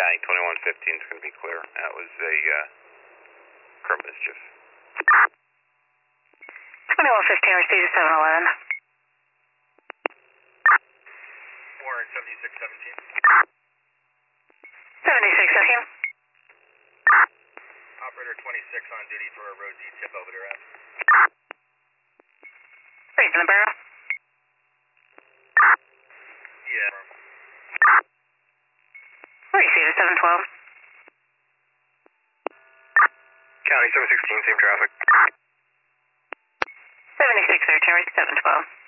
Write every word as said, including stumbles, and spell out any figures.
County, twenty-one fifteen is going to be clear. That was a uh, curb mischief. twenty-one fifteen, received seven eleven. Warren, seventy-six seventeen. seventy-six seventeen. Operator twenty-six on duty for a road D tip over to rest. Raising the barrel. Yeah. Received seven twelve. County seven sixteen, same traffic. seventy-six thirteen, seven twelve.